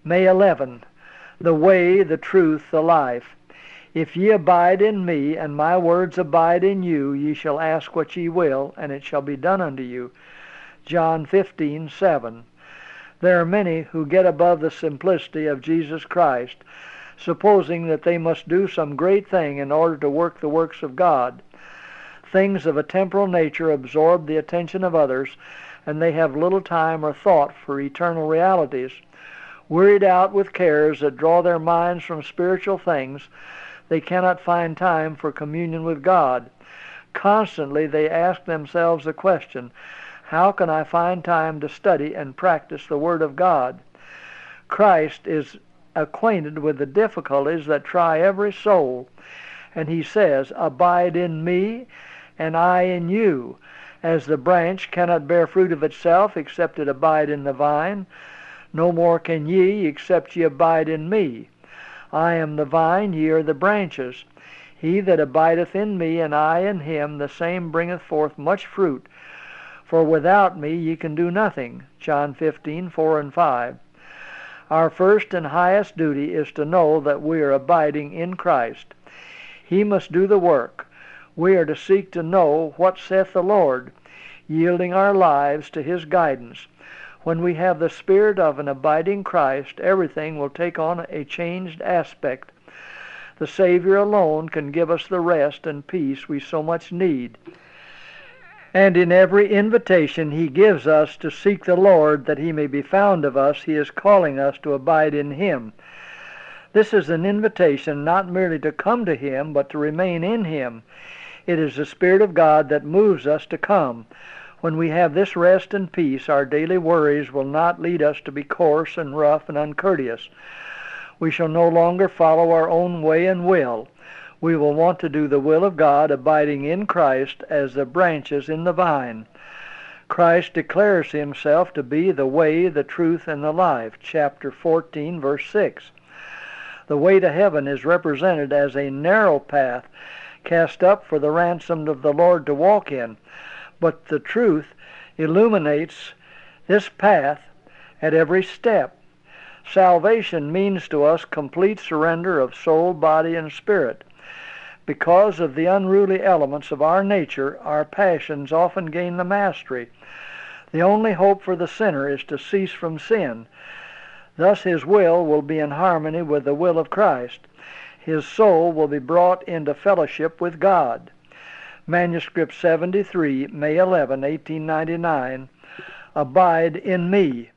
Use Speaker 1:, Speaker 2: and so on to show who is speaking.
Speaker 1: May 11. The way, the truth, the life. If ye abide in me, and my words abide in you, ye shall ask what ye will, and it shall be done unto you. John 15:7. There are many who get above the simplicity of Jesus Christ, supposing that they must do some great thing in order to work the works of God. Things of a temporal nature absorb the attention of others, and they have little time or thought for eternal realities. Wearied out with cares that draw their minds from spiritual things, they cannot find time for communion with God. Constantly they ask themselves the question, how can I find time to study and practice the Word of God? Christ is acquainted with the difficulties that try every soul, and he says, abide in me, and I in you. As the branch cannot bear fruit of itself except it abide in the vine, no more can ye except ye abide in me. I am the vine, ye are the branches. He that abideth in me, and I in him, the same bringeth forth much fruit. For without me ye can do nothing. John 15:4 and 5. Our first and highest duty is to know that we are abiding in Christ. He must do the work. We are to seek to know what saith the Lord, yielding our lives to his guidance. When we have the spirit of an abiding Christ, everything will take on a changed aspect. The Savior alone can give us the rest and peace we so much need. And in every invitation he gives us to seek the Lord that he may be found of us, he is calling us to abide in him. This is an invitation not merely to come to him, but to remain in him. It is the Spirit of God that moves us to come. When we have this rest and peace, our daily worries will not lead us to be coarse and rough and uncourteous. We shall no longer follow our own way and will. We will want to do the will of God, abiding in Christ as the branches in the vine. Christ declares himself to be the way, the truth, and the life. Chapter 14, verse 6. The way to heaven is represented as a narrow path cast up for the ransomed of the Lord to walk in. But the truth illuminates this path at every step. Salvation means to us complete surrender of soul, body, and spirit. Because of the unruly elements of our nature, our passions often gain the mastery. The only hope for the sinner is to cease from sin. Thus his will be in harmony with the will of Christ. His soul will be brought into fellowship with God. Manuscript 73, May 11, 1899. Abide in me.